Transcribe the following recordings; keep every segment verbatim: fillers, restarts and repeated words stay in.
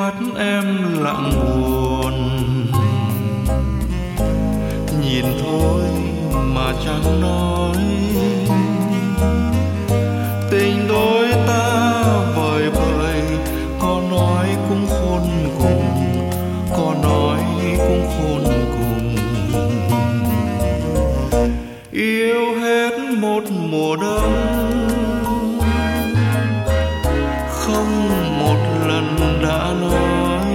mắt em lặng buồn, nhìn thôi mà chẳng nói. Tình đôi ta vời vợi, có nói cũng khôn cùng, có nói cũng khôn cùng. Yêu hết một mùa đông, không một lần đã nói.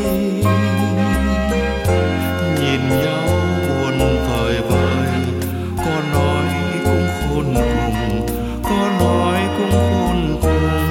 Nhìn nhau buồn vời vợi, có nói cũng khôn cùng, có nói cũng khôn cùng.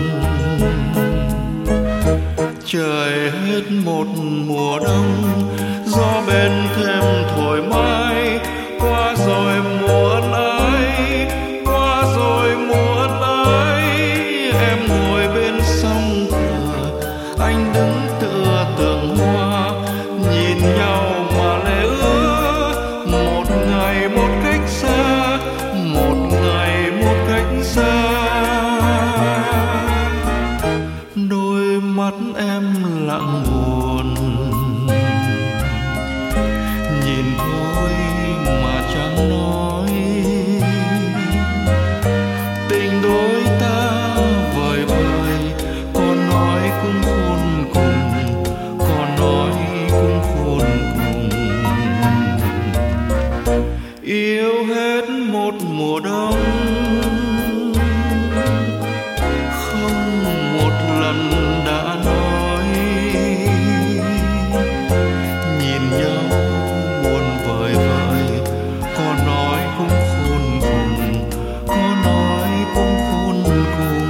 Trời hết một mùa đông, gió bên thêm thổi mãi. Qua rồi mùa ân ái, qua rồi mùa ân ái. Em ngồi bên sông cửa, anh đứng tựa tượng hoa. Nhìn nhau mà lệ ứa, một ngày một cách xa, một ngày một cách xa. Đôi mắt em lặng buồn, nhìn thôi mà chẳng nói. Tình đôi ta vời vợi, có nói cũng khôn cùng, có nói cũng khôn cùng. Yêu hết một mùa đông, không một lần đã nói. Nhìn nhau buồn vời vợi, có nói cũng khôn cùng, có nói cũng khôn cùng.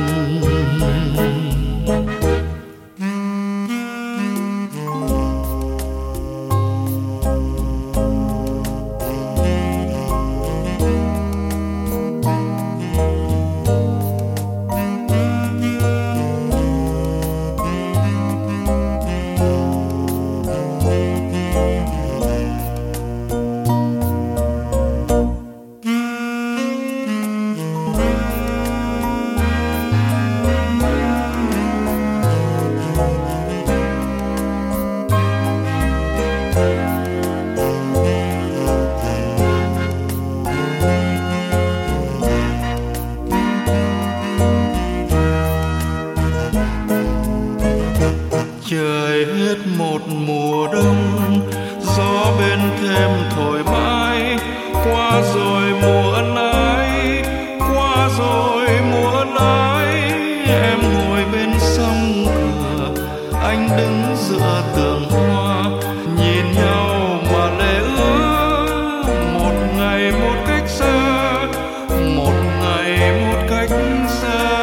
Trời hết một mùa đông, gió bên thêm thổi mãi. Qua rồi mùa ân ái, qua rồi mùa ân ái. Em ngồi bên sông cửa, anh đứng dựa tường hoa. Nhìn nhau mà lệ ứa, một ngày một cách xa, một ngày một cách xa.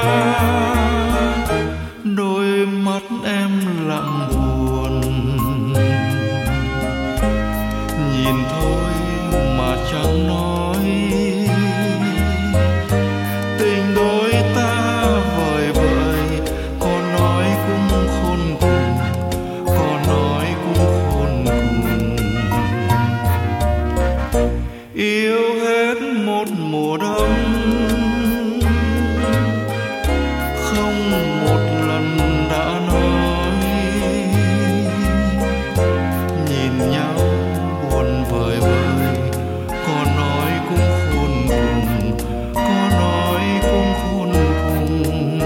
Đôi mắt em lặng buồn, nhìn thôi mà chẳng nói. Tình đôi ta vời vợi, có nói cũng khôn cùng, có nói cũng khôn cùng. Yêu hết một mùa đông, không một lần đã nói. Nhìn nhau buồn vời vợi, có nói cũng khôn cùng, có nói cũng khôn cùng.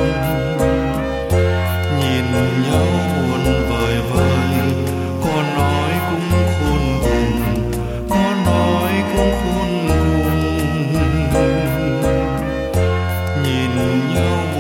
Nhìn nhau buồn vời vợi, có nói cũng khôn cùng, có nói cũng khôn cùng. Nhìn nhau